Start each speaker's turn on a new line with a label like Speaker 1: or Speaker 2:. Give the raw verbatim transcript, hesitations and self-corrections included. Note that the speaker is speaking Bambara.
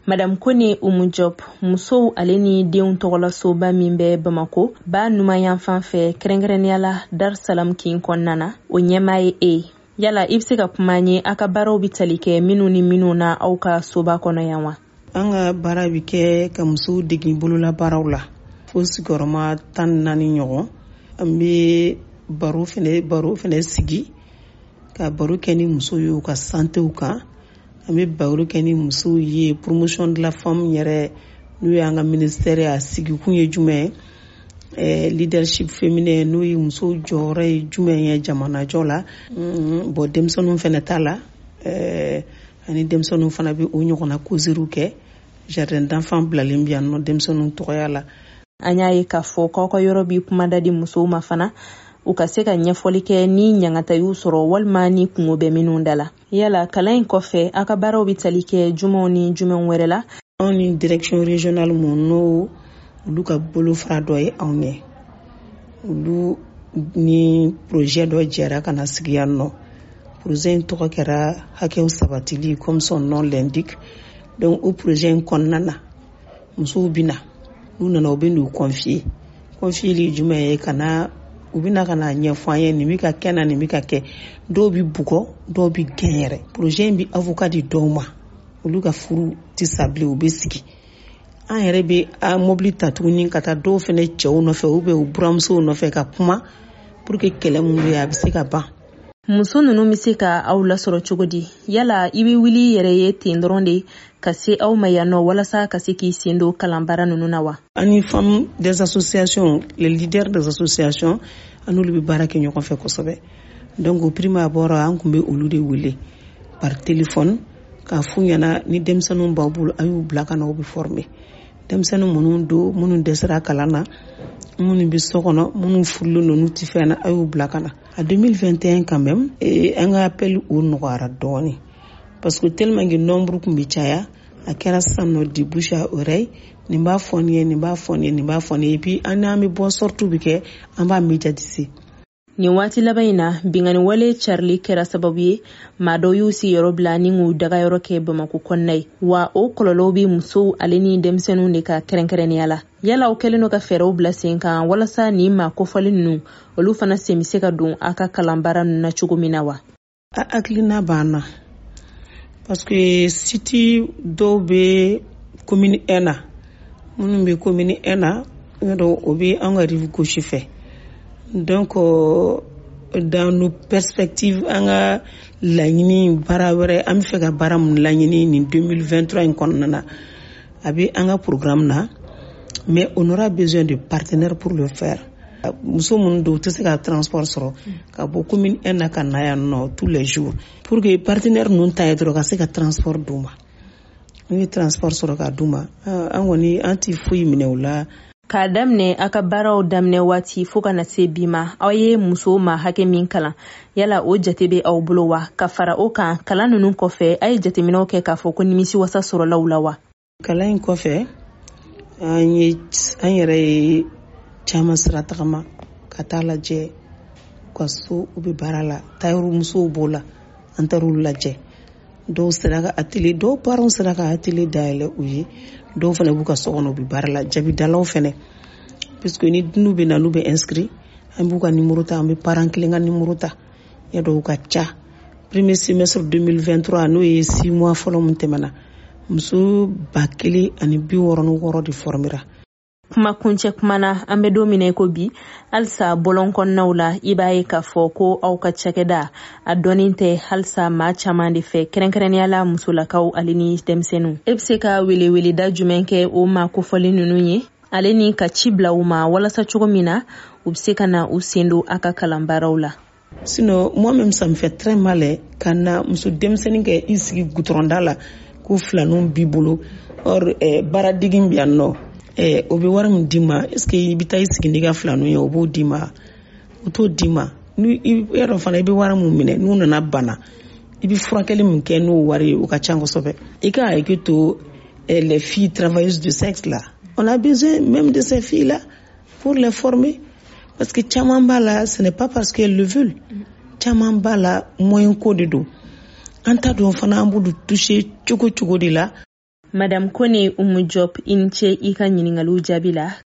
Speaker 1: Madame Kone Oumou Diop musow ale ni denw tɔgɔla soba min bɛ Bamako ba numayan fan fɛ kɛrɛnkɛrɛnnenya Dar Salam kin kɔnɔna na o ɲɛmaa ye e yala i bɛ se ka kuma ɲɛ a ka baaraw bɛ tali kɛ minnu ni minnu na aw ka soba kɔnɔ yan wa?
Speaker 2: An ka baara bɛ kɛ ka musow dege bolola baaraw la fo sigiyɔrɔma tan naani ɲɔgɔn. An bɛ baro fɛnɛ baro fɛnɛ sigi ka baro kɛ ni musow ye u ka santew kan. An bɛ baro kɛ ni musow ye promotion de la femme yɛrɛ n'o ye an ka ministère a sigi kun ye jumɛn ye leadership féminin n'o ye musow jɔyɔrɔ ye jumɛn ye jamanajɔ la. Bon denmisɛnninw fɛnɛ t'a la ani denmisɛnninw fana bɛ o ɲɔgɔnna causeries kɛ jardin d'enfants bilalen bi yan nɔ denmisɛnninw tɔgɔya la.
Speaker 1: An y'a ye k'a fɔ k'aw ka yɔrɔ bi kumada di musow ma fana u ka se ka ɲɛfɔli kɛ ni ɲangata y'u sɔrɔ walima ni kungo bɛ minnu da la. Yala kalan in kɔfɛ a ka baaraw bɛ tali kɛ jumɛnw ni jumɛn wɛrɛ la?
Speaker 2: Anw ni direction régionale mun n'o olu ka bolofara dɔ ye anw ye. Olu ni projet dɔ jɛra ka na sigi yan nɔ. Projet in tɔgɔ kɛra hakɛw sabatili comme son nom l'indique. Donc o projet in kɔnɔna na musow bɛ na n'u nana u bɛ n'u confier. Confier li jumɛn ye ka na u bɛna ka na ɲɛfɔ an ye nin bɛ ka kɛ na nin bɛ ka kɛ dɔw bɛ bugɔ dɔw bɛ gɛn yɛrɛ. Projet in bɛ avocat di dɔw ma olu ka furu tɛ sa bilen u bɛ sigi. An yɛrɛ bɛ a mobili ta tuguni ka taa dɔw fana cɛw nɔfɛ u bɛ u buramusow nɔfɛ ka kuma pour que kɛlɛ mun bɛ yen a bɛ se ka ban.
Speaker 1: Muso ninnu bɛ se ka aw lasɔrɔ cogo di? Yala i bɛ wuli yɛrɛ ye ten dɔrɔn de ka se aw ma yan nɔ walasa ka se k'i sen don kalanbaara ninnu na wa?
Speaker 2: Ani femmes des associations, les leaders des associations, an olu bɛ baara kɛ ɲɔgɔn fɛ kosɛbɛ. Donc au prime abord an kun bɛ olu de wele par téléphone k'a f'u ɲɛna ni denmisɛnninw b'aw bolo a y'u bila ka na u bɛ former. Denmisɛnnin minnu don minnu dɛsɛra kalan na minnu bɛ so kɔnɔ minnu furulen don n'u tɛ fɛn na a y'u bila ka na. En deux mille vingt et un quand même an ka appel o nɔgɔyara dɔɔnin parce que tellement que nombre kun bɛ caya a kɛra sisan nɔ de bouche à oreille nin b'a fɔ nin ye nin b'a fɔ nin ye nin b'a fɔ nin ye et puis an n'an bɛ bɔ sorties bɛ kɛ an b'a médiatiser.
Speaker 1: Nin waati laban in na bingani wale Charlie kɛra sababu ye maa dɔw y'u sigiyɔrɔ bila ni k'u dagayɔrɔ kɛ Bamako kɔnɔna ye wa o kɔlɔlɔw bɛ musow ale ni denmisɛnninw de ka kɛrɛnkɛrɛnnenya la. Yala u kɛlen don ka fɛɛrɛw bila sen kan walasa nin maa kofɔli ninnu olu fana sen bɛ se ka don a ka kalanbaara ninnu na cogo min na wa?
Speaker 2: A hakilina b'an na parce que site dɔw bɛ commune un na minnu bɛ commune un na o bɛ an ka rive gauche fɛ. Donc euh, dans nos perspectives an ka laɲini baara wɛrɛ an bɛ fɛ ka baara mun laɲini nin deux mille vingt-trois in kɔnɔna na a bɛ an ka programme na mais on aura besoin de partenaires pour le faire. Muso minnu don u tɛ se ka transport sɔrɔ ka bɔ commune un na ka na yan nɔ tous les jours pour que partenaire ninnu ta ye dɔrɔn ka se ka transport d'u ma. N'u ye transport sɔrɔ ka d'u ma an kɔni an tɛ foyi minɛ o la.
Speaker 1: K'a daminɛ a ka baaraw daminɛ waati fo ka na se bi ma aw ye muso ma hakɛ min kalan yala o jate bɛ aw bolo wa? Ka fara o kan kalan ninnu kɔfɛ a ye jateminɛw kɛ k'a fɔ ko nimisi wasa sɔrɔlaw la wa?
Speaker 2: Kalan in kɔfɛ an ye an yɛrɛ ye caman sira tagama ka taa lajɛ ka so u bɛ baara la tailleur musow b'o la an taar'u lajɛ dɔw sera ka atelier dɔw parents sera ka atelier dayɛlɛ u ye dɔw fana b'u ka so kɔnɔ u bɛ baara la jabidalaw fana puisque ni n'u bɛ na n'u bɛ inscrit an b'u ka numéro ta an bɛ parent kelen ka numéro ta ya dɔw ka ca premier semestre deux mille vingt-trois n'o ye six mois fɔlɔ mun tɛmɛna muso ba kelen ani bi wɔɔrɔ ni wɔɔrɔ de formera.
Speaker 1: Kuma kuncɛ kuma na an bɛ don min na ko bi halisa bɔlɔn kɔnɔnaw la i b'a ye k'a fɔ ko aw ka cakɛda a dɔnnen tɛ halisa maa caman de fɛ kɛrɛnkɛrɛnnenya la musolakaw ale ni denmisɛnninw. E bɛ se ka weleweleda jumɛn kɛ o maa kofɔli ninnu ye ale ni ka ci bila u ma walasa cogo min na u bɛ se ka na u sen don a ka kalanbaaraw la?
Speaker 2: Sinon moi-même ça me fait très mal ka na muso denmisɛnnin kɛ i sigi gutɔrɔnda la ko filaninw b'i bolo or baara degi bɛ yan nɔ. Eh, o bɛ wari min d'i ma est-ce que i bɛ taa i sigi n'i ka filaninw ye o b'o d'i ma o t'o d'i ma ni i yɛrɛ fana i bɛ wari min minɛ n'u nana bana i bɛ furakɛli min kɛ n'o wari ye o ka ca kosɛbɛ. I ka hakili to les filles travailleuses de sexe là on a besoin même de ces filles là pour les former parce que caman b'a la ce n'est pas parce qu'elles le veulent caman b'a la moyen ko de don an ta dɔn fana an b'olu toucher cogo cogo de la.
Speaker 1: Madame Kone Umu Job i ni ce i ka ɲiningaliw jaabi la